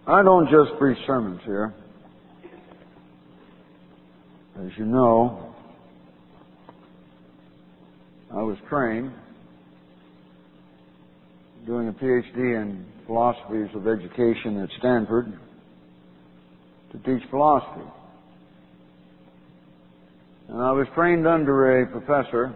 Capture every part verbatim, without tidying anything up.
I don't just preach sermons here. As you know, I was trained doing a P H D in philosophies of education at Stanford to teach philosophy. And I was trained under a professor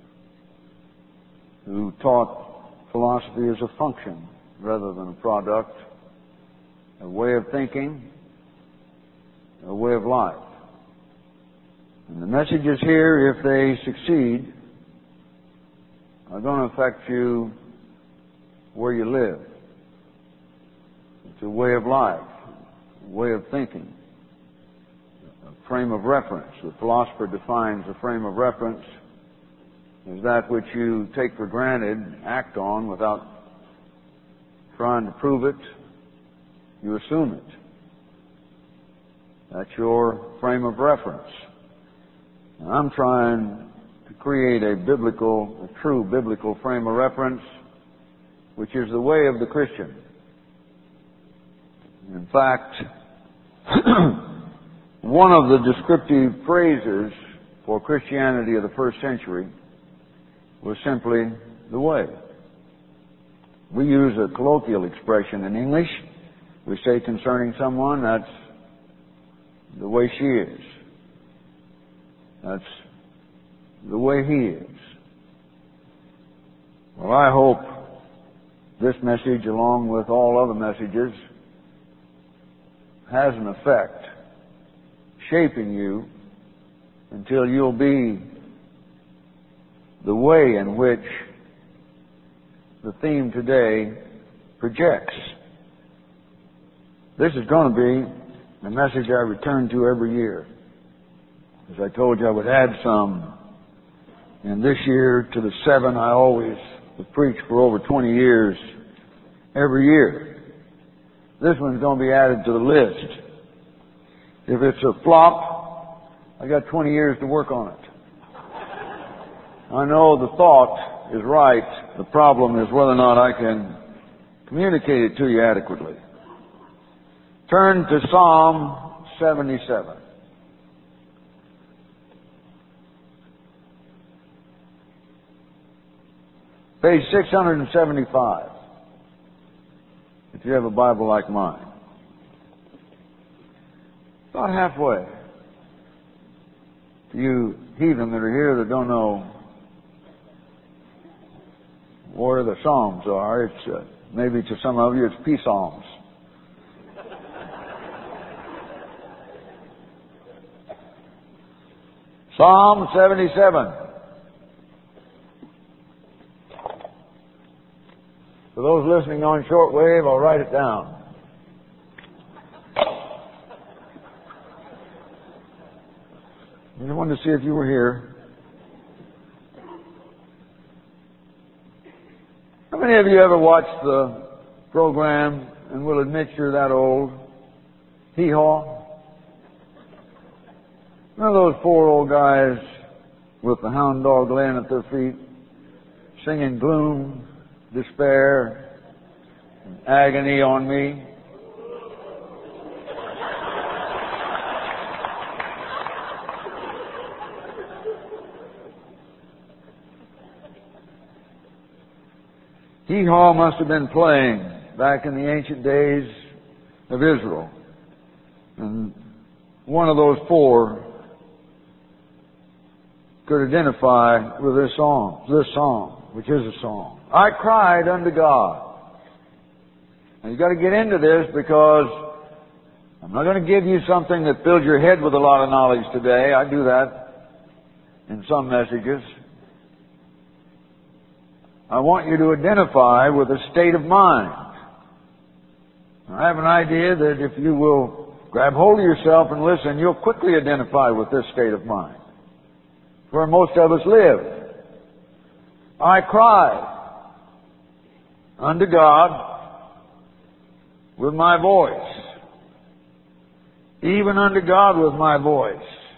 who taught philosophy as a function rather than a product, a way of thinking, a way of life. And the messages here, if they succeed, are going to affect you where you live. It's a way of life, a way of thinking, a frame of reference. The philosopher defines a frame of reference as that which you take for granted, act on without trying to prove it. You assume it. That's your frame of reference. And I'm trying to create a biblical, a true biblical frame of reference, which is the way of the Christian. In fact, one of the descriptive phrases for Christianity of the first century was simply the way. We use a colloquial expression in English. We say concerning someone, that's the way she is. That's the way he is. Well, I hope this message, along with all other messages, has an effect shaping you until you'll be the way in which the theme today projects. This is going to be the message I return to every year. As I told you, I would add some. And this year, to the seven I always have preached for over twenty years, every year. This one's going to be added to the list. If it's a flop, I got twenty years to work on it. I know the thought is right. The problem is whether or not I can communicate it to you adequately. Turn to Psalm seventy-seven. Page six hundred seventy-five. If you have a Bible like mine. About halfway. To you heathen that are here that don't know where the Psalms are, it's uh, maybe to some of you it's peace psalms. Psalm seventy-seven. For those listening on shortwave, I'll write it down. I just wanted to see if you were here. How many of you ever watched the program and will admit you're that old? Hee-haw? One of those four old guys with the hound dog laying at their feet, singing gloom, despair, and agony on me. Hee-haw must have been playing back in the ancient days of Israel. And one of those four could identify with this song, this song, which is a song. I cried unto God. Now you've got to get into this because I'm not going to give you something that fills your head with a lot of knowledge today. I do that in some messages. I want you to identify with a state of mind. I have an idea that if you will grab hold of yourself and listen, you'll quickly identify with this state of mind, where most of us live. I cried unto God with my voice, even unto God with my voice.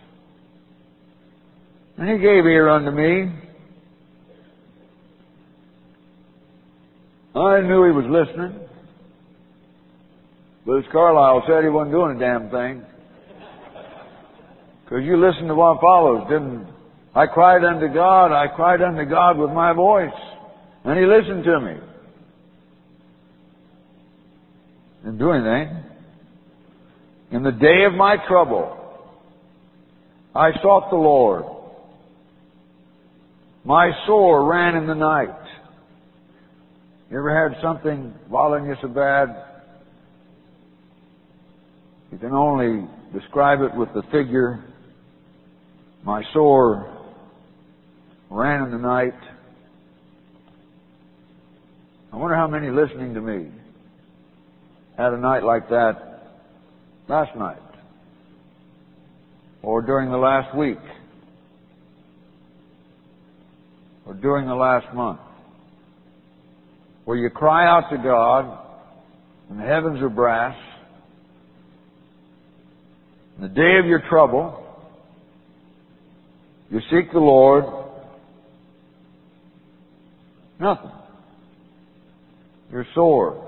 And He gave ear unto me. I knew He was listening. Bruce Carlisle said he wasn't doing a damn thing. Because you listen to what follows, didn't I cried unto God, I cried unto God with my voice, and He listened to me. Didn't do anything. In the day of my trouble, I sought the Lord. My sore ran in the night. You ever had something bothering you so bad? You can only describe it with the figure, my sore ran in the night. I wonder how many listening to me had a night like that last night or during the last week or during the last month, where you cry out to God and the heavens are brass. In the day of your trouble, you seek the Lord. Nothing. You're sore.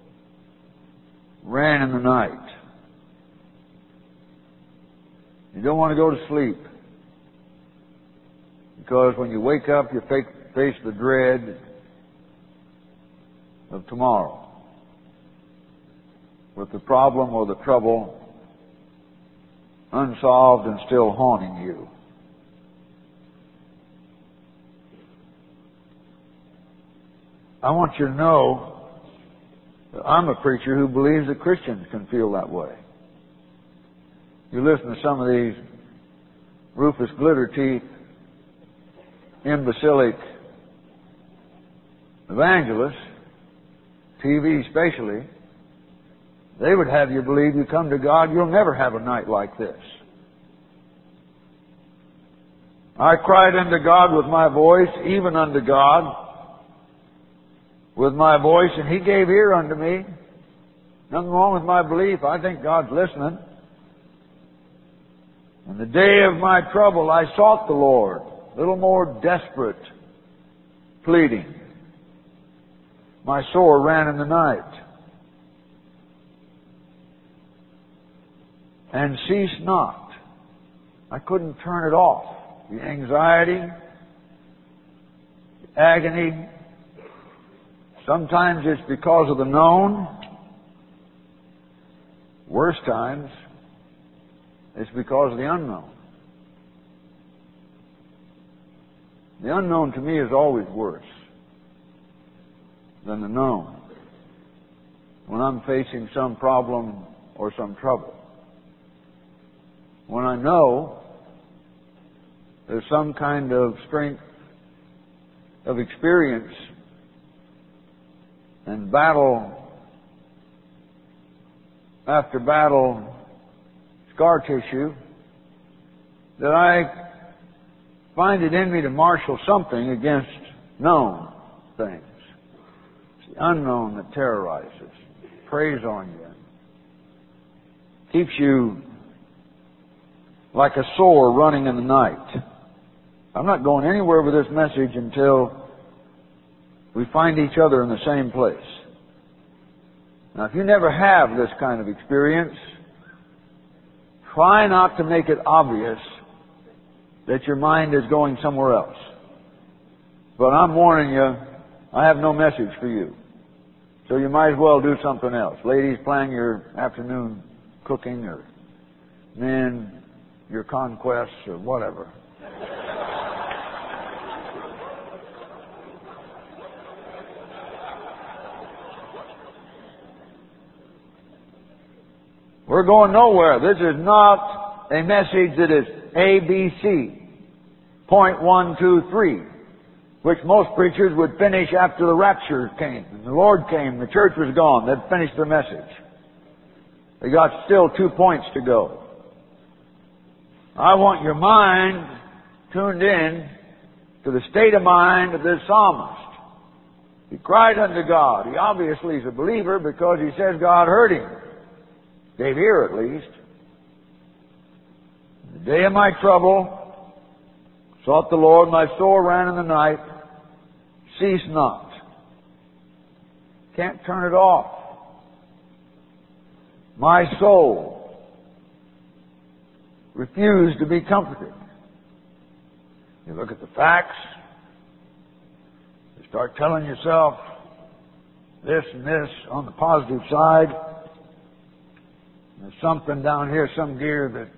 Ran in the night. You don't want to go to sleep. Because when you wake up, you face the dread of tomorrow, with the problem or the trouble unsolved and still haunting you. I want you to know that I'm a preacher who believes that Christians can feel that way. You listen to some of these Rufus Glitter-Teeth, imbecilic evangelists, T V especially, they would have you believe you come to God, you'll never have a night like this. I cried unto God with my voice, even unto God with my voice, and He gave ear unto me. Nothing wrong with my belief. I think God's listening. In the day of my trouble, I sought the Lord. A little more desperate pleading. My sore ran in the night. And ceased not. I couldn't turn it off. The anxiety, the agony. Sometimes it's because of the known. Worst times, it's because of the unknown. The unknown to me is always worse than the known. When I'm facing some problem or some trouble. When I know there's some kind of strength of experience and battle after battle scar tissue, that I find it in me to marshal something against known things. It's the unknown that terrorizes, preys on you, keeps you like a sore running in the night. I'm not going anywhere with this message until we find each other in the same place. Now, if you never have this kind of experience, try not to make it obvious that your mind is going somewhere else. But I'm warning you, I have no message for you. So you might as well do something else. Ladies, plan your afternoon cooking, or men, your conquests, or whatever. We're going nowhere. This is not a message that is A B C, point one, two, three, which most preachers would finish after the rapture came, and the Lord came, the church was gone. They'd finish their message. They got still two points to go. I want your mind tuned in to the state of mind of this psalmist. He cried unto God. He obviously is a believer because he says God heard him. Gave ear at least. In the day of my trouble, sought the Lord, my sore ran in the night, cease not. Can't turn it off. My soul refused to be comforted. You look at the facts, you start telling yourself this and this on the positive side. There's something down here, some gear that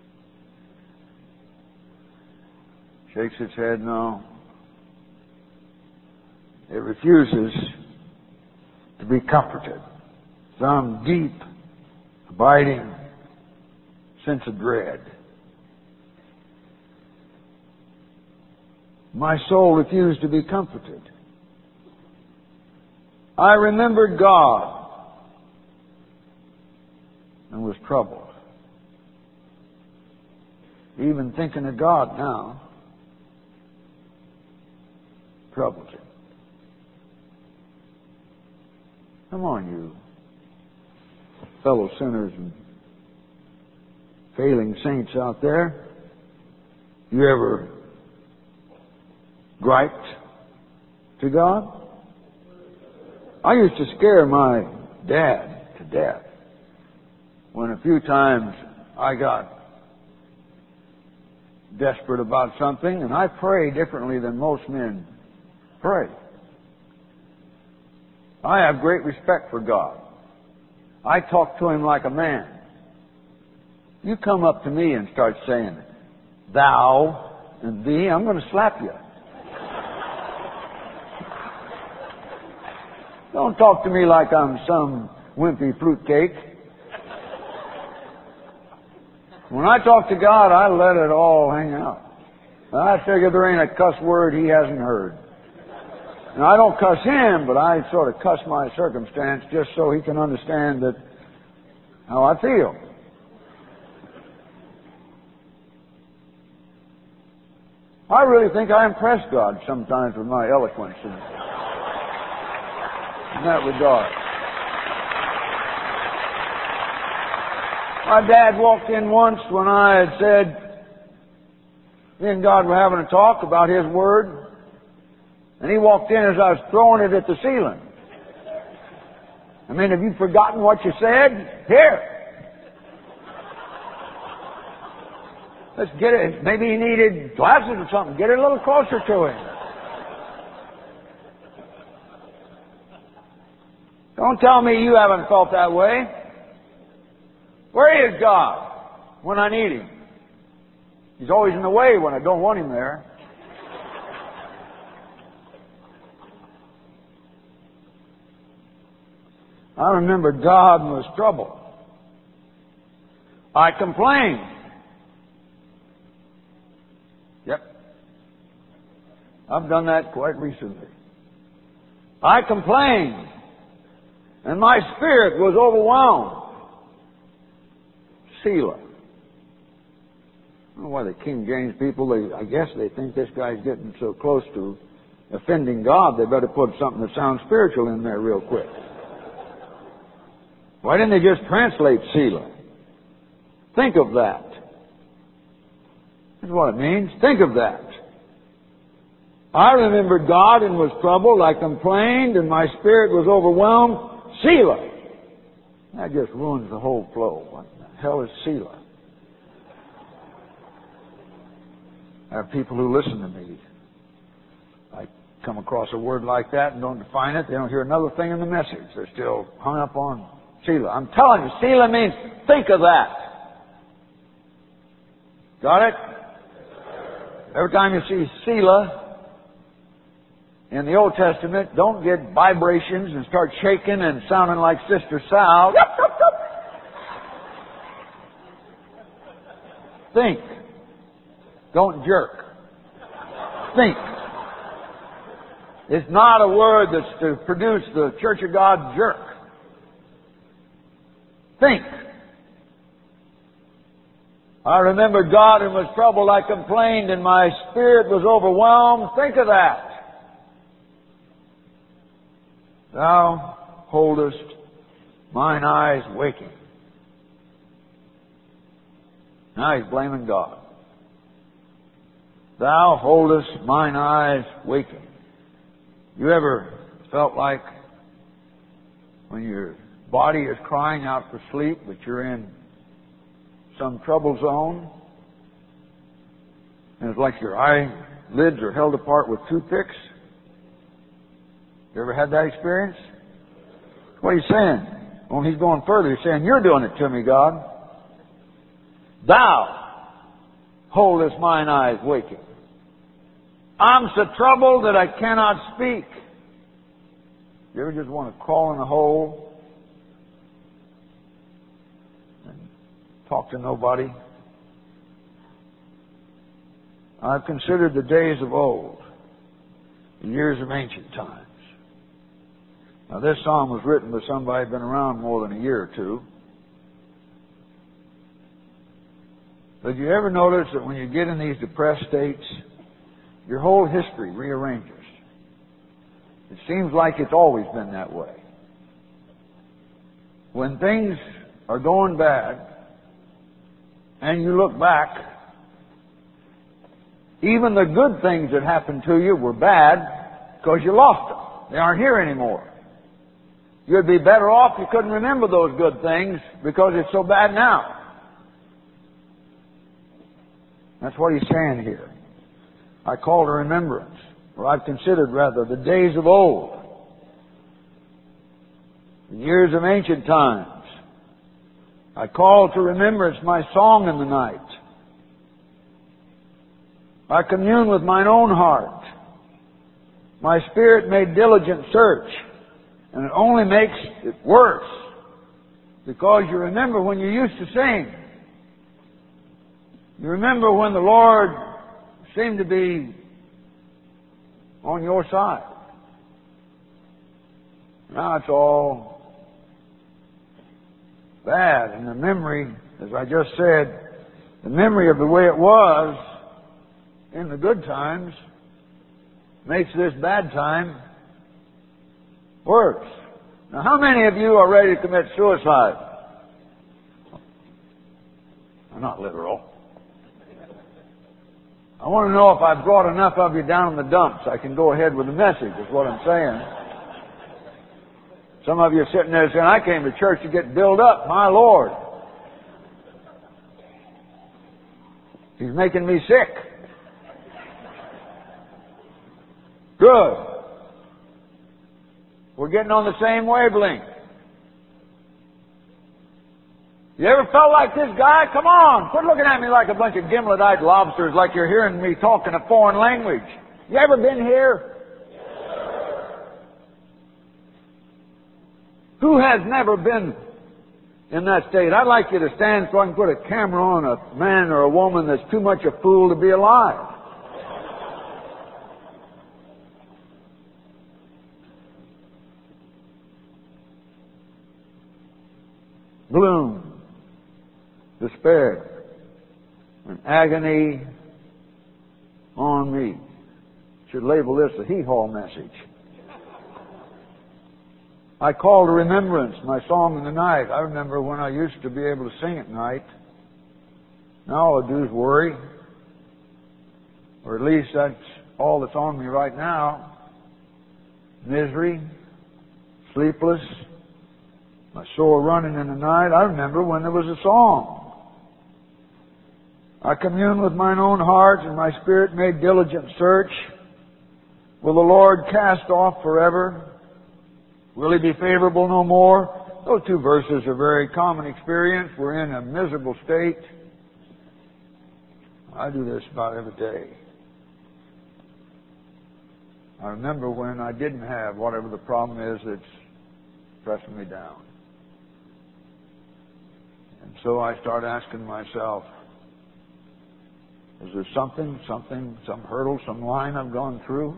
shakes its head. No. It refuses to be comforted. Some deep, abiding sense of dread. My soul refused to be comforted. I remembered God and was troubled. Even thinking of God now troubles him. Come on, you fellow sinners and failing saints out there. You ever griped to God? I used to scare my dad to death when a few times I got desperate about something, and I pray differently than most men pray. I have great respect for God. I talk to Him like a man. You come up to me and start saying, thou and thee, I'm going to slap you. Don't talk to me like I'm some wimpy fruitcake. When I talk to God, I let it all hang out. I figure there ain't a cuss word He hasn't heard. And I don't cuss Him, but I sort of cuss my circumstance just so He can understand that how I feel. I really think I impress God sometimes with my eloquence in, in that regard. My dad walked in once when I had said, me and God were having a talk about His Word, and he walked in as I was throwing it at the ceiling. I mean, have you forgotten what you said? Here. Let's get it. Maybe he needed glasses or something. Get it a little closer to him. Don't tell me you haven't felt that way. Where is God when I need Him? He's always in the way when I don't want Him there. I remember God was troubled. I complained. Yep. I've done that quite recently. I complained. And my spirit was overwhelmed. Selah. I don't know why the King James people, they, I guess they think this guy's getting so close to offending God, they better put something that sounds spiritual in there real quick. Why didn't they just translate Selah? Think of that. That's what it means. Think of that. I remembered God and was troubled. I complained and my spirit was overwhelmed. Selah. That just ruins the whole flow. What the hell is Selah? I have people who listen to me. I come across a word like that and don't define it. They don't hear another thing in the message. They're still hung up on Selah. I'm telling you, Selah means think of that. Got it? Every time you see Selah in the Old Testament, don't get vibrations and start shaking and sounding like Sister Sal. Think. Don't jerk. Think. It's not a word that's to produce the Church of God jerk. Think. I remembered God and was troubled. I complained and my spirit was overwhelmed. Think of that. Thou holdest mine eyes waking. Now he's blaming God. Thou holdest mine eyes waking. You ever felt like when you're body is crying out for sleep, but you're in some trouble zone. And it's like your eyelids are held apart with toothpicks. You ever had that experience? What are you saying? Well, he's going further. He's saying, you're doing it to me, God. Thou holdest mine eyes waking. I'm so troubled that I cannot speak. You ever just want to crawl in a hole and talk to nobody? I've considered the days of old, the years of ancient times. Now, this psalm was written by somebody who'd been around more than a year or two. But you ever notice that when you get in these depressed states, your whole history rearranges? It seems like it's always been that way. When things are going bad, and you look back, even the good things that happened to you were bad because you lost them. They aren't here anymore. You'd be better off if you couldn't remember those good things because it's so bad now. That's what he's saying here. I call to remembrance, or I've considered rather, the days of old, the years of ancient times. I call to remembrance my song in the night. I commune with mine own heart. My spirit made diligent search, and it only makes it worse because you remember when you used to sing. You remember when the Lord seemed to be on your side. Now it's all bad, and the memory, as I just said, the memory of the way it was in the good times makes this bad time worse. Now, how many of you are ready to commit suicide? I'm not literal. I want to know if I've brought enough of you down in the dumps. I can go ahead with the message, is what I'm saying. Some of you are sitting there saying, I came to church to get built up. My Lord. He's making me sick. Good. We're getting on the same wavelength. You ever felt like this guy? Come on, quit looking at me like a bunch of gimlet-eyed lobsters, like you're hearing me talking a foreign language. You ever been here? Who has never been in that state? I'd like you to stand so I can put a camera on a man or a woman that's too much a fool to be alive. Gloom, despair, and agony on me. Should label this a hee-haw message. I call to remembrance my song in the night. I remember when I used to be able to sing at night. Now all I do is worry. Or at least that's all that's on me right now. Misery, sleepless, my sore running in the night. I remember when there was a song. I commune with mine own heart, and my spirit made diligent search. Will the Lord cast off forever? Will He be favorable no more? Those two verses are very common experience. We're in a miserable state. I do this about every day. I remember when I didn't have whatever the problem is that's pressing me down. And so I start asking myself, is there something, something, some hurdle, some line I've gone through?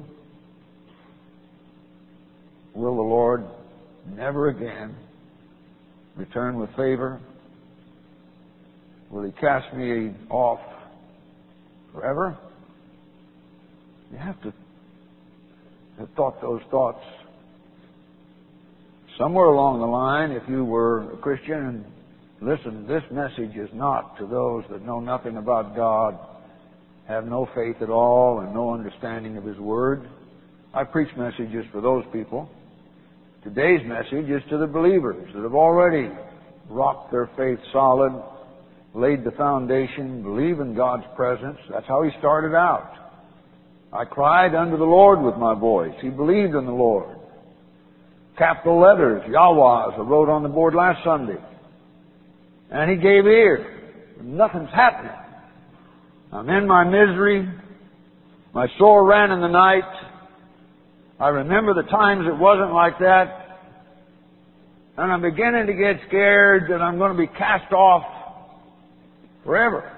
Will the Lord never again return with favor? Will He cast me off forever? You have to have thought those thoughts. Somewhere along the line, if you were a Christian, and listen, this message is not to those that know nothing about God, have no faith at all, and no understanding of His Word. I preach messages for those people. Today's message is to the believers that have already rocked their faith solid, laid the foundation, believe in God's presence. That's how he started out. I cried unto the Lord with my voice. He believed in the Lord. Capital letters, Yahweh, I wrote on the board last Sunday. And he gave ear. Nothing's happening. I'm in my misery. My soul ran in the night. I remember the times it wasn't like that. And I'm beginning to get scared that I'm going to be cast off forever.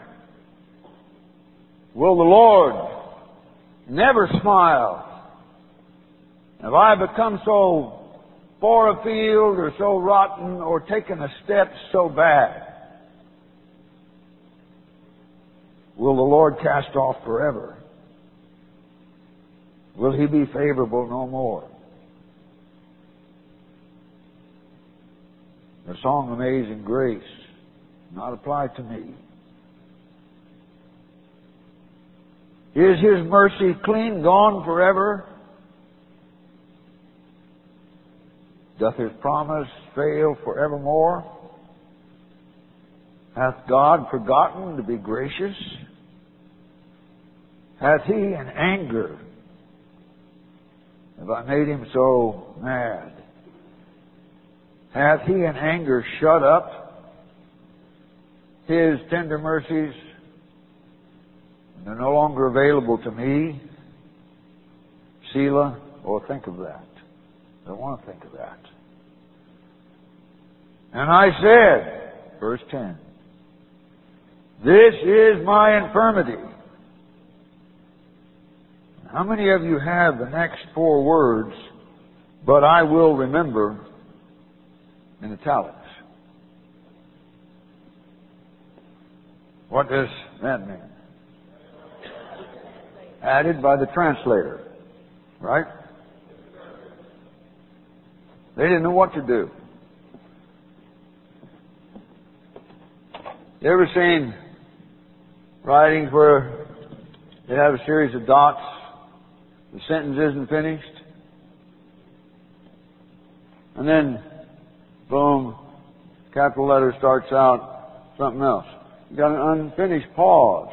Will the Lord never smile? Have I become so far afield or so rotten or taken a step so bad? Will the Lord cast off forever? Will he be favorable no more? The song Amazing Grace, not applied to me. Is his mercy clean gone forever? Doth his promise fail forevermore? Hath God forgotten to be gracious? Hath he in anger, have I made him so mad? Hath he in anger shut up his tender mercies? They're no longer available to me. Selah, or think of that. I don't want to think of that. And I said, verse ten, this is my infirmity. How many of you have the next four words, but I will remember, in italics? What does that mean? Added by the translator, right? They didn't know what to do. You ever seen writings where they have a series of dots? The sentence isn't finished. And then, boom, capital letter starts out something else. You got an unfinished pause.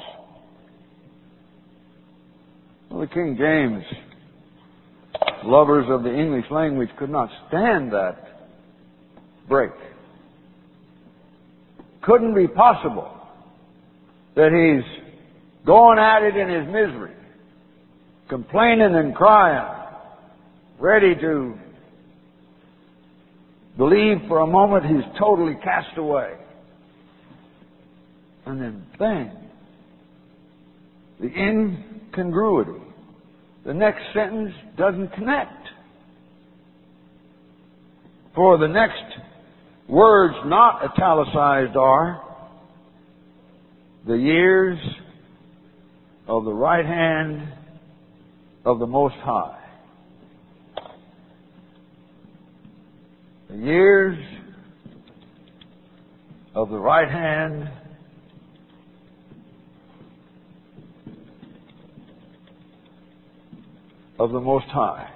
Well, the King James lovers of the English language could not stand that break. Couldn't be possible that he's going at it in his misery, complaining and crying, ready to believe for a moment he's totally cast away. And then bang, the incongruity. The next sentence doesn't connect. For the next words not italicized are, the years of the right hand of the Most High. The years of the right hand of the Most High.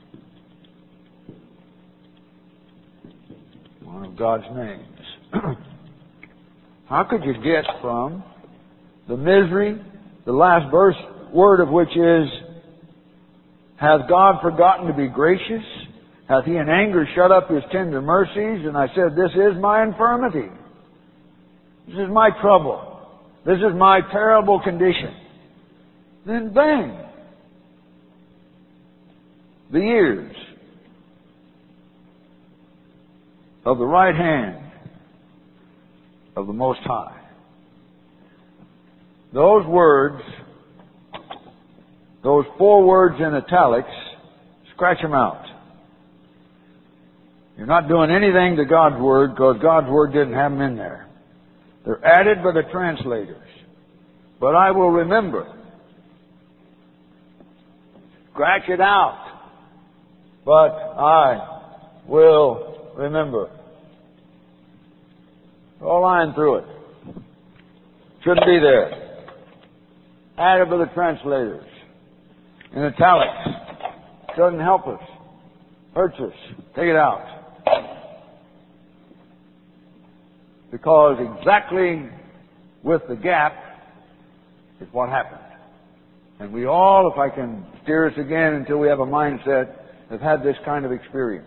One of God's names. How could you get from the misery, the last verse, word of which is, hath God forgotten to be gracious? Hath he in anger shut up his tender mercies? And I said, this is my infirmity. This is my trouble. This is my terrible condition. Then bang! The years of the right hand of the Most High. Those words, those four words in italics, scratch them out. You're not doing anything to God's Word because God's Word didn't have them in there. They're added by the translators. But I will remember. Scratch it out. But I will remember. Draw a line through it. Shouldn't be there. Added by the translators. In italics. Doesn't help us. Hurts us. Take it out. Because exactly with the gap is what happened. And we all, if I can steer us again until we have a mindset, have had this kind of experience.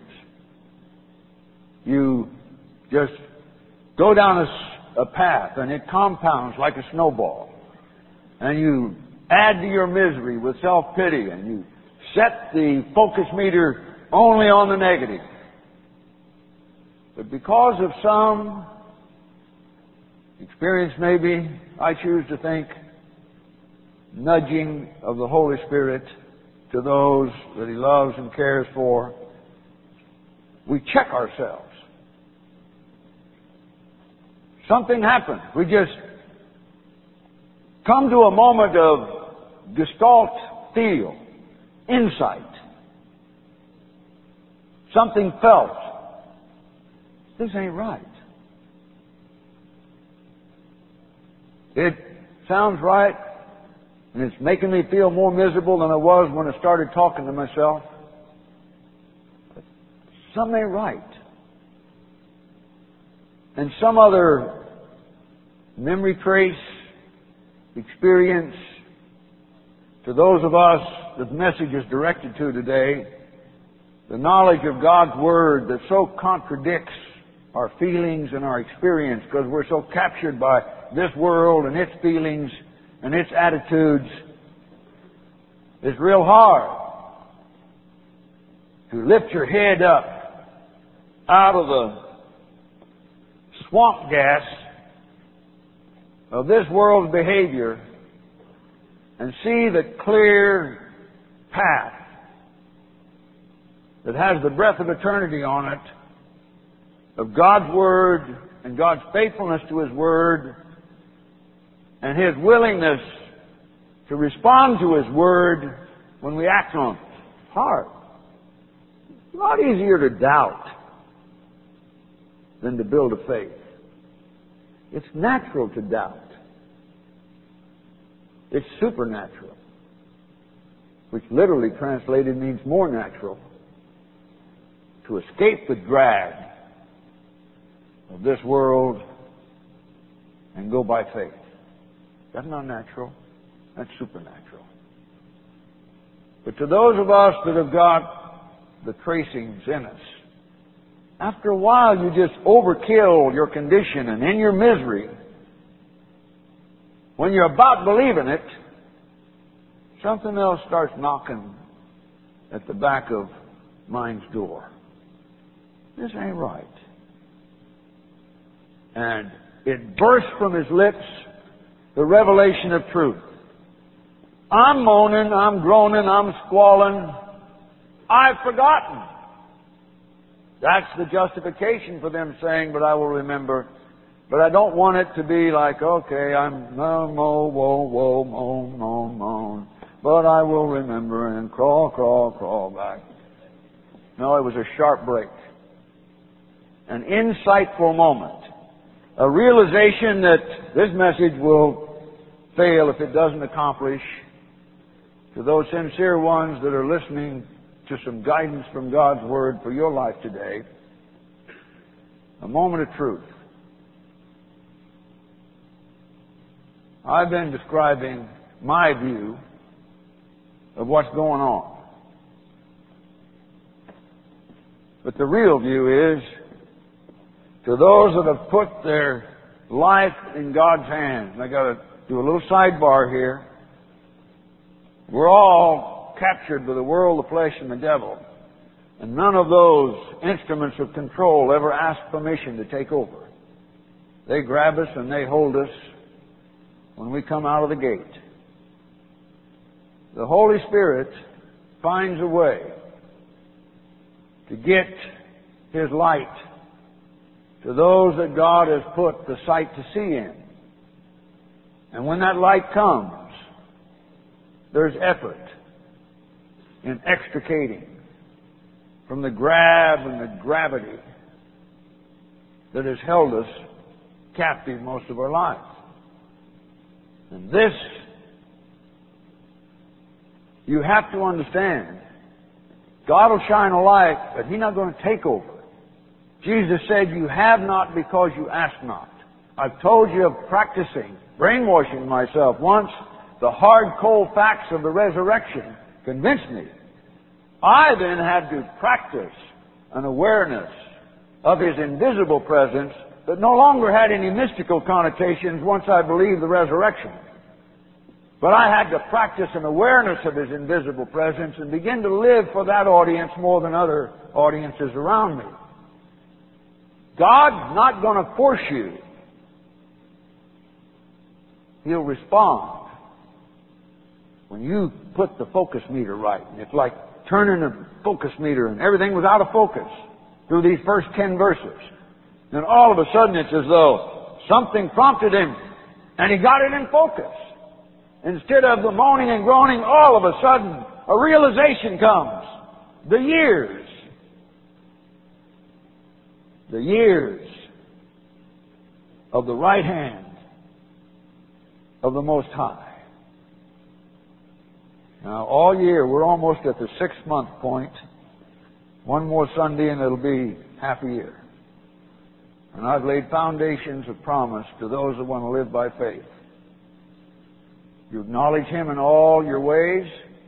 You just go down a, a path and it compounds like a snowball. And you add to your misery with self-pity and you set the focus meter only on the negative. But because of some experience, maybe, I choose to think, nudging of the Holy Spirit to those that He loves and cares for, we check ourselves. Something happens. We just come to a moment of gestalt feel, insight. Something felt. This ain't right. It sounds right, and it's making me feel more miserable than I was when I started talking to myself. But something ain't right. And some other memory trace, experience, to those of us that the message is directed to today, the knowledge of God's Word that so contradicts our feelings and our experience because we're so captured by this world and its feelings and its attitudes. It's real hard to lift your head up out of the swamp gas of this world's behavior and see the clear path that has the breath of eternity on it of God's Word and God's faithfulness to His Word and His willingness to respond to His Word when we act on it. It's hard. It's a lot easier to doubt than to build a faith. It's natural to doubt. It's supernatural, which literally translated means more natural, to escape the drag of this world and go by faith. That's not natural. That's supernatural. But to those of us that have got the tracings in us, after a while you just overkill your condition, and in your misery, when you're about believing it, something else starts knocking at the back of mind's door. This ain't right. And it bursts from his lips the revelation of truth. I'm moaning, I'm groaning, I'm squalling. I've forgotten. That's the justification for them saying, but I will remember. But I don't want it to be like, okay, I'm no, mo, whoa, whoa, moan, moan, moan. But I will remember and crawl, crawl, crawl back. No, it was a sharp break. An insightful moment. A realization that this message will fail if it doesn't accomplish, to those sincere ones that are listening to some guidance from God's Word for your life today, a moment of truth. I've been describing my view of what's going on. But the real view is, to those that have put their life in God's hands, and I got to do a little sidebar here. We're all captured by the world, the flesh, and the devil. And none of those instruments of control ever ask permission to take over. They grab us and they hold us when we come out of the gate. The Holy Spirit finds a way to get His light to those that God has put the sight to see in. And when that light comes, there's effort in extricating from the grab and the gravity that has held us captive most of our lives. And this, you have to understand, God will shine a light, but He's not going to take over. Jesus said, you have not because you ask not. I've told you of practicing, brainwashing myself once. The hard, cold facts of the resurrection convinced me. I then had to practice an awareness of His invisible presence that no longer had any mystical connotations once I believed the resurrection. But I had to practice an awareness of His invisible presence and begin to live for that audience more than other audiences around me. God's not going to force you. He'll respond when you put the focus meter right. And it's like turning a focus meter and everything was out of focus through these first ten verses. Then all of a sudden it's as though something prompted him and he got it in focus. Instead of the moaning and groaning, all of a sudden a realization comes. The years. The years of the right hand of the Most High. Now, all year, we're almost at the six-month point. One more Sunday and it'll be half a year. And I've laid foundations of promise to those that want to live by faith. You acknowledge Him in all your ways.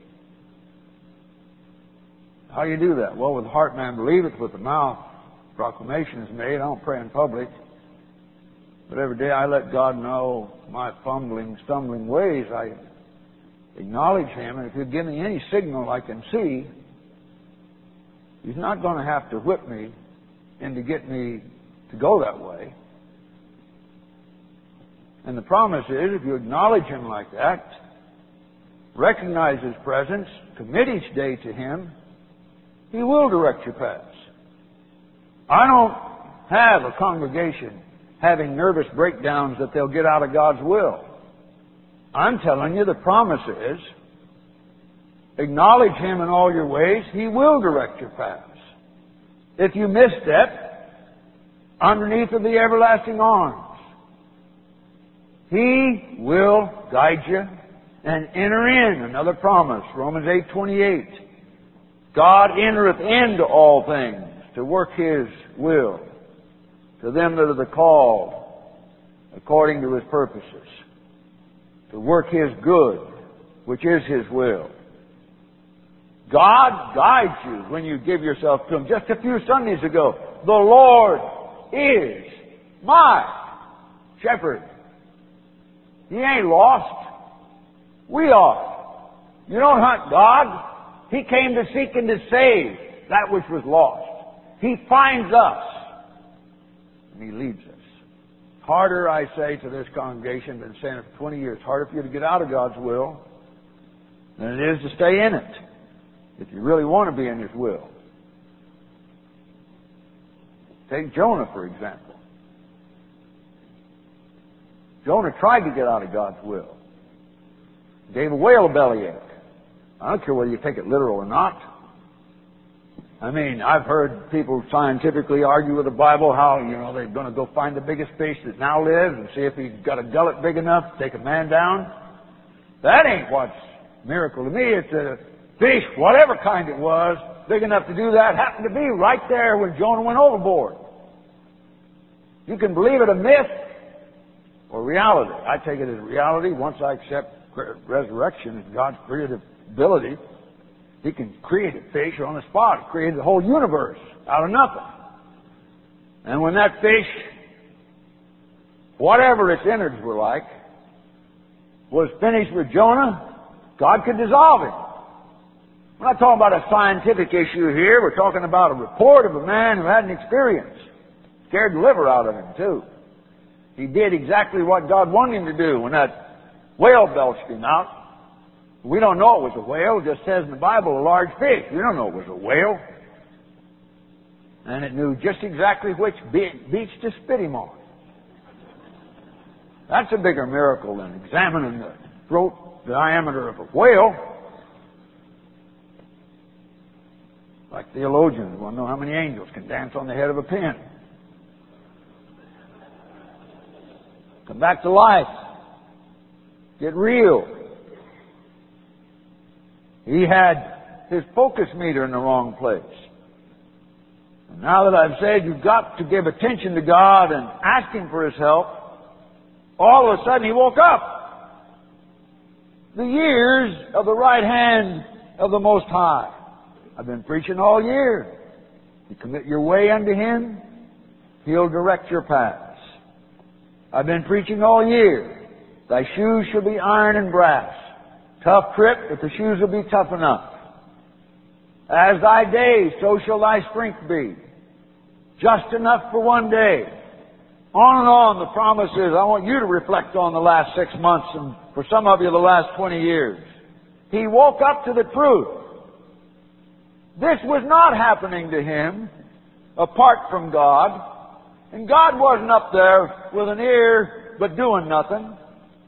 How do you do that? Well, with the heart man believeth, with the mouth proclamation is made. I don't pray in public. But every day I let God know my fumbling, stumbling ways. I acknowledge Him, and if He'll give me any signal I can see, He's not going to have to whip me and to get me to go that way. And the promise is, if you acknowledge Him like that, recognize His presence, commit each day to Him, He will direct your paths. I don't have a congregation having nervous breakdowns that they'll get out of God's will. I'm telling you, the promise is, acknowledge Him in all your ways, He will direct your paths. If you misstep, underneath of the everlasting arms, He will guide you and enter in. Another promise, Romans eight twenty-eight. God entereth into all things to work His will, to them that are the called according to His purposes, to work His good, which is His will. God guides you when you give yourself to Him. Just a few Sundays ago, the Lord is my shepherd. He ain't lost. We are. You don't hunt God. He came to seek and to save that which was lost. He finds us, and He leads us. Harder, I say to this congregation, been saying it for twenty years, harder for you to get out of God's will than it is to stay in it, if you really want to be in His will. Take Jonah, for example. Jonah tried to get out of God's will. Gave a whale a bellyache. I don't care whether you take it literal or not. I mean, I've heard people scientifically argue with the Bible how, you know, they're going to go find the biggest fish that now lives and see if he's got a gullet big enough to take a man down. That ain't what's miracle to me. It's a fish, whatever kind it was, big enough to do that, happened to be right there when Jonah went overboard. You can believe it a myth or reality. I take it as reality. Once I accept resurrection and God's creative ability, He can create a fish on the spot. He created the whole universe out of nothing. And when that fish, whatever its innards were like, was finished with Jonah, God could dissolve him. We're not talking about a scientific issue here. We're talking about a report of a man who had an experience. Scared the liver out of him, too. He did exactly what God wanted him to do when that whale belched him out. We don't know it was a whale. It just says in the Bible, a large fish. We don't know it was a whale. And it knew just exactly which beach to spit him on. That's a bigger miracle than examining the throat diameter of a whale. Like theologians want to know how many angels can dance on the head of a pin. Come back to life. Get real. He had his focus meter in the wrong place. And now that I've said you've got to give attention to God and ask Him for His help, all of a sudden he woke up. The years of the right hand of the Most High. I've been preaching all year. You commit your way unto Him, He'll direct your paths. I've been preaching all year. Thy shoes shall be iron and brass. Tough trip, but the shoes will be tough enough. As thy days, so shall thy strength be. Just enough for one day. On and on the promise is. I want you to reflect on the last six months and for some of you the last twenty years. He woke up to the truth. This was not happening to him apart from God. And God wasn't up there with an ear but doing nothing.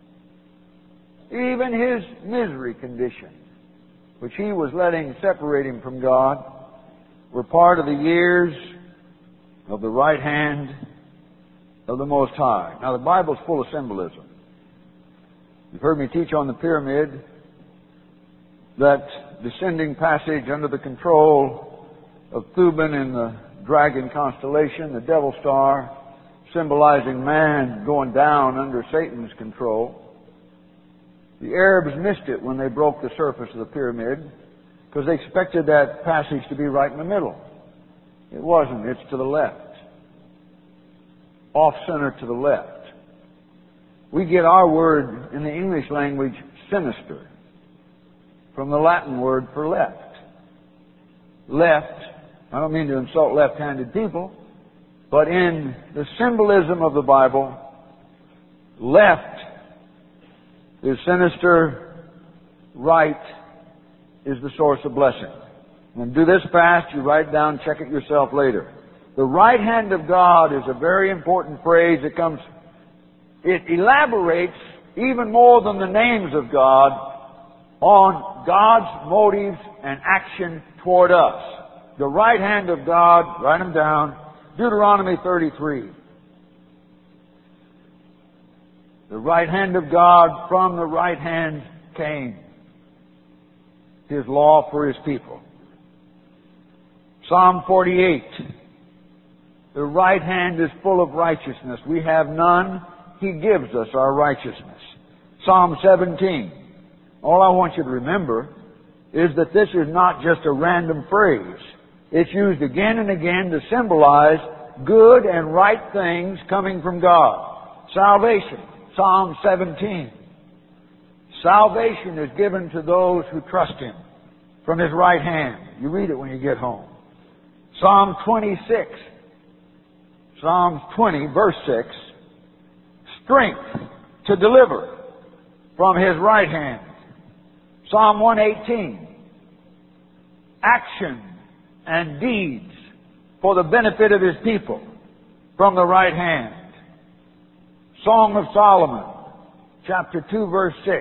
Even his misery condition, which he was letting separate him from God, were part of the years of the right hand of the Most High. Now the Bible's full of symbolism. You've heard me teach on the pyramid, that descending passage under the control of Thuban in the dragon constellation, the devil star, symbolizing man going down under Satan's control. The Arabs missed it when they broke the surface of the pyramid because they expected that passage to be right in the middle. It wasn't. It's to the left. Off-center to the left. We get our word in the English language, sinister, from the Latin word for left. Left, I don't mean to insult left-handed people, but in the symbolism of the Bible, left is sinister, right is the source of blessing. And do this fast, you write it down, check it yourself later. The right hand of God is a very important phrase. It comes, it elaborates even more than the names of God on God's motives and action toward us. The right hand of God, write them down, Deuteronomy thirty-three. The right hand of God, from the right hand came His law for His people. Psalm forty-eight. The right hand is full of righteousness. We have none. He gives us our righteousness. Psalm seventeen. All I want you to remember is that this is not just a random phrase. It's used again and again to symbolize good and right things coming from God. Salvation. Psalm seventeen. Salvation is given to those who trust Him from His right hand. You read it when you get home. Psalm twenty-six. Psalms twenty, verse six. Strength to deliver from His right hand. Psalm one eighteen. Action and deeds for the benefit of His people from the right hand. Song of Solomon, chapter two, verse six.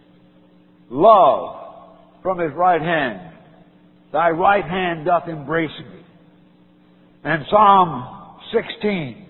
Love from His right hand. Thy right hand doth embrace me. And Psalm sixteen.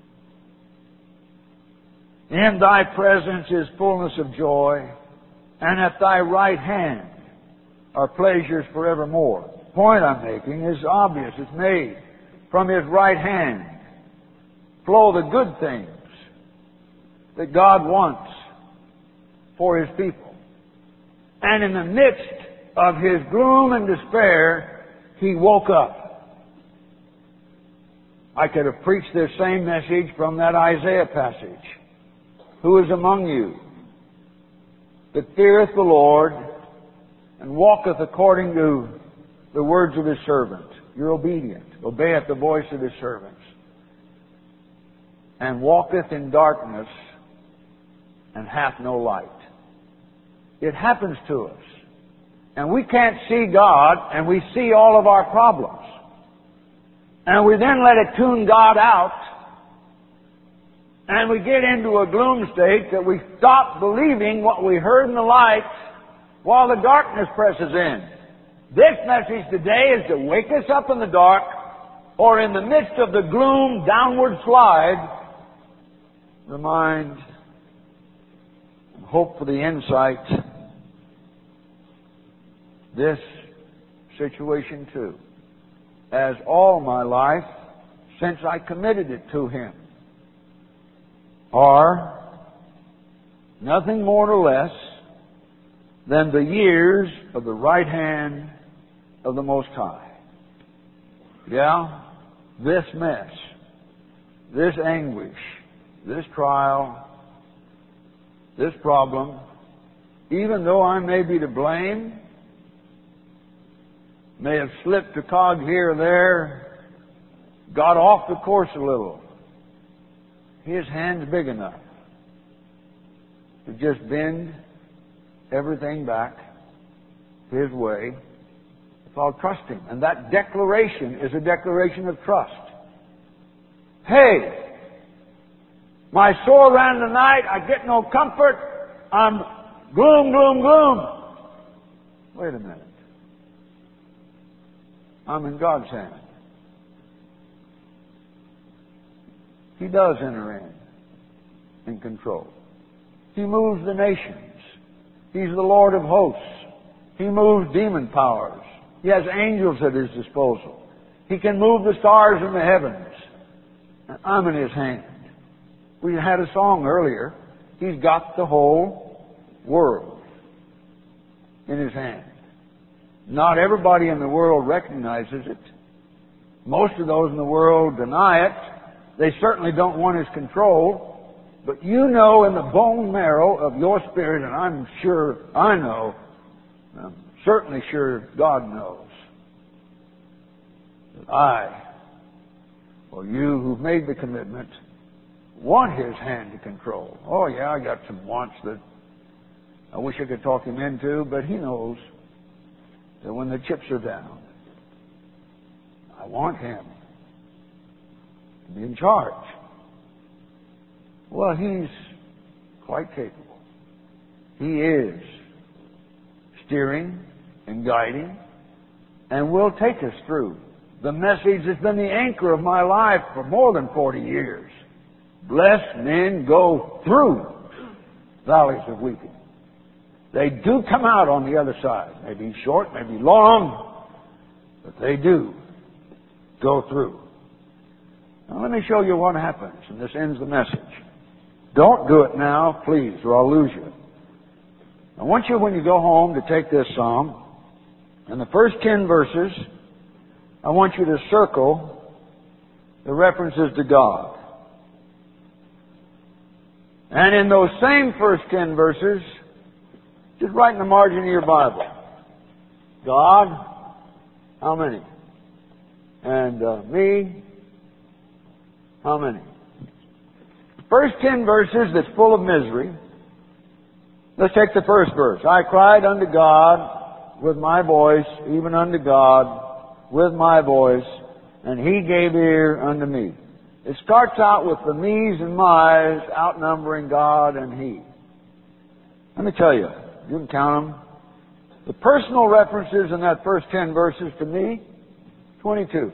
In Thy presence is fullness of joy, and at Thy right hand are pleasures forevermore. The point I'm making is obvious. It's made. From His right hand flow the good things that God wants for His people. And in the midst of his gloom and despair, he woke up. I could have preached this same message from that Isaiah passage. Who is among you that feareth the Lord and walketh according to the words of His servant? You're obedient. Obeyeth the voice of His servants. And walketh in darkness and hath no light. It happens to us. And we can't see God, and we see all of our problems. And we then let it tune God out, and we get into a gloom state that we stop believing what we heard in the light while the darkness presses in. This message today is to wake us up in the dark, or in the midst of the gloom, downward slide, remind and hope for the insight. This situation too, as all my life since I committed it to Him are nothing more or less than the years of the right hand of the Most High. Yeah, this mess, this anguish, this trial, this problem, even though I may be to blame, may have slipped a cog here or there, got off the course a little, His hand's big enough to just bend everything back His way if I'll trust Him. And that declaration is a declaration of trust. Hey, my sore ran tonight, I get no comfort, I'm gloom, gloom, gloom. Wait a minute. I'm in God's hand. He does enter in, in control. He moves the nations. He's the Lord of hosts. He moves demon powers. He has angels at His disposal. He can move the stars in the heavens. And I'm in His hand. We had a song earlier. He's got the whole world in His hand. Not everybody in the world recognizes it. Most of those in the world deny it. They certainly don't want His control. But you know in the bone marrow of your spirit, and I'm sure I know, I'm certainly sure God knows, that I, or you who've made the commitment, want His hand to control. Oh yeah, I got some wants that I wish I could talk Him into, but He knows that when the chips are down, I want Him to be in charge. Well, He's quite capable. He is steering and guiding and will take us through. The message has been the anchor of my life for more than forty years. Blessed men go through valleys of weeping. They do come out on the other side. Maybe short, maybe long, but they do go through. Now let me show you what happens, and this ends the message. Don't do it now, please, or I'll lose you. I want you, when you go home, to take this psalm, and the first ten verses, I want you to circle the references to God. And in those same first ten verses, just write in the margin of your Bible, God, how many? And uh, me, how many? First ten verses that's full of misery. Let's take the first verse. I cried unto God with my voice, even unto God with my voice, and He gave ear unto me. It starts out with the me's and my's outnumbering God and He. Let me tell you, you can count them. The personal references in that first ten verses to me, twenty-two.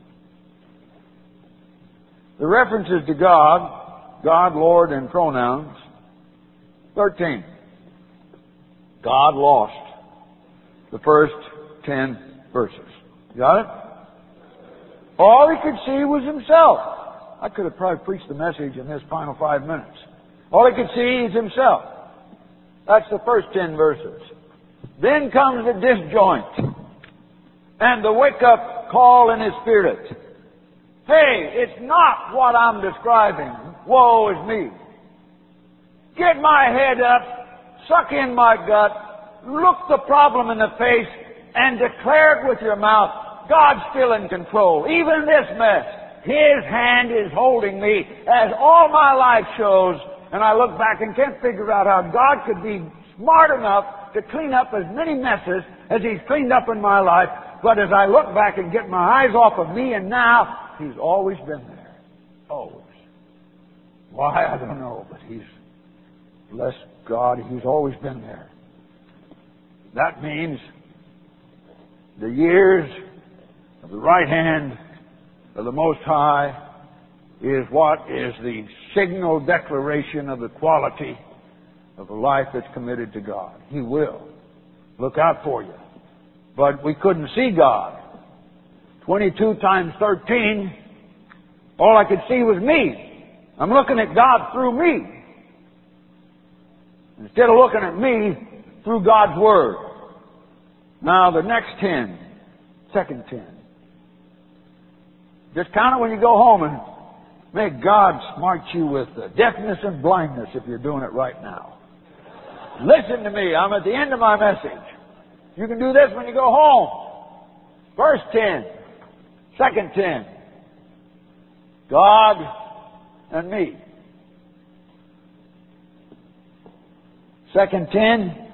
The references to God, God, Lord, and pronouns, thirteen. God lost the first ten verses. Got it? All He could see was Himself. I could have probably preached the message in this final five minutes. All He could see is Himself. That's the first ten verses. Then comes the disjoint and the wake-up call in His spirit. Hey, it's not what I'm describing. Woe is me. Get my head up, suck in my gut, look the problem in the face, and declare it with your mouth. God's still in control. Even in this mess, His hand is holding me, as all my life shows. And I look back and can't figure out how God could be smart enough to clean up as many messes as He's cleaned up in my life. But as I look back and get my eyes off of me and now, He's always been there. Always. Why, I don't know, but He's, bless God, He's always been there. That means the years of the right hand of the Most High is what is the signal declaration of the quality of a life that's committed to God. He will look out for you. but we couldn't see God. twenty-two times thirteen, all I could see was me. I'm looking at God through me, instead of looking at me through God's Word. Now the next ten, second ten. Just count it when you go home, and may God smart you with uh, deafness and blindness if you're doing it right now. Listen to me. I'm at the end of my message. You can do this when you go home. First ten. Second ten. God and me. Second ten.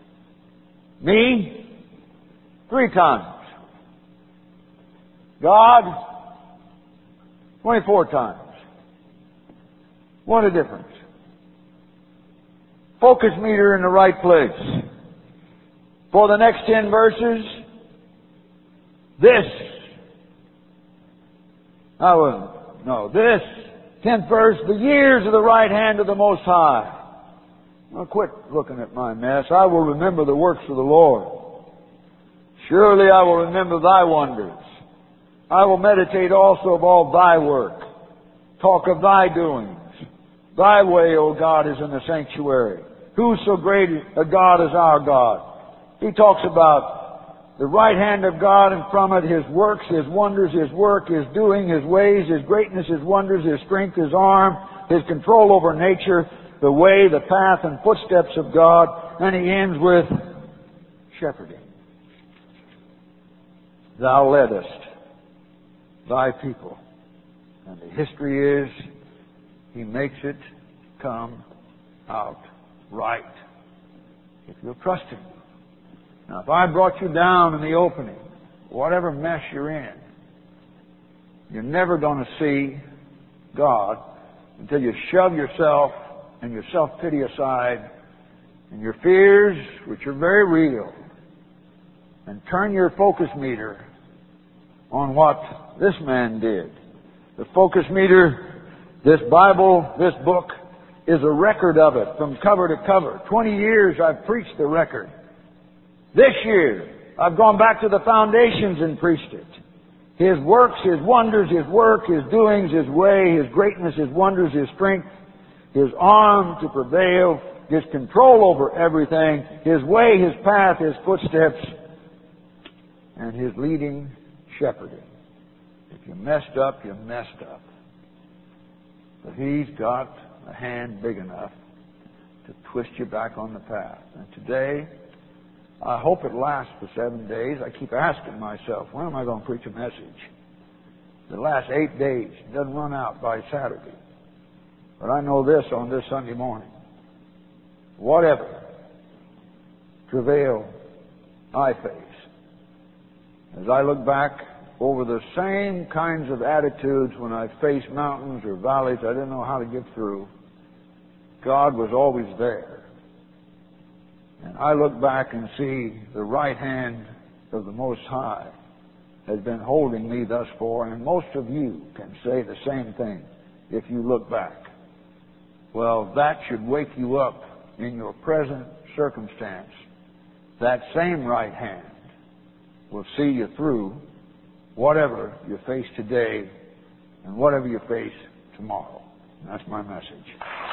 Me. Three times. God. Twenty-four times. What a difference. Focus meter in the right place. For the next ten verses, this. I will no, this. Tenth verse, the years of the right hand of the Most High. Now quit looking at my mess. I will remember the works of the Lord. Surely I will remember thy wonders. I will meditate also of all thy work. Talk of thy doings. Thy way, O God, is in the sanctuary. Who so great a God as our God? He talks about the right hand of God, and from it His works, His wonders, His work, His doing, His ways, His greatness, His wonders, His strength, His arm, His control over nature, the way, the path, and footsteps of God. And he ends with shepherding. Thou leddest thy people. And the history is, He makes it come out right if you'll trust Him. Now, if I brought you down in the opening, whatever mess you're in, you're never going to see God until you shove yourself and your self-pity aside and your fears, which are very real, and turn your focus meter on what this man did. The focus meter, this Bible, this book, is a record of it from cover to cover. Twenty years I've preached the record. This year, I've gone back to the foundations and preached it. His works, His wonders, His work, His doings, His way, His greatness, His wonders, His strength, His arm to prevail, His control over everything, His way, His path, His footsteps, and His leading shepherding. If you messed up, you messed up. But He's got a hand big enough to twist you back on the path. And today, I hope it lasts for seven days. I keep asking myself, when am I going to preach a message? The last eight days. It doesn't run out by Saturday. But I know this on this Sunday morning. Whatever travail I face, as I look back over the same kinds of attitudes when I faced mountains or valleys I didn't know how to get through, God was always there. And I look back and see the right hand of the Most High has been holding me thus far, and most of you can say the same thing if you look back. Well, that should wake you up in your present circumstance. That same right hand will see you through whatever you face today and whatever you face tomorrow. And that's my message.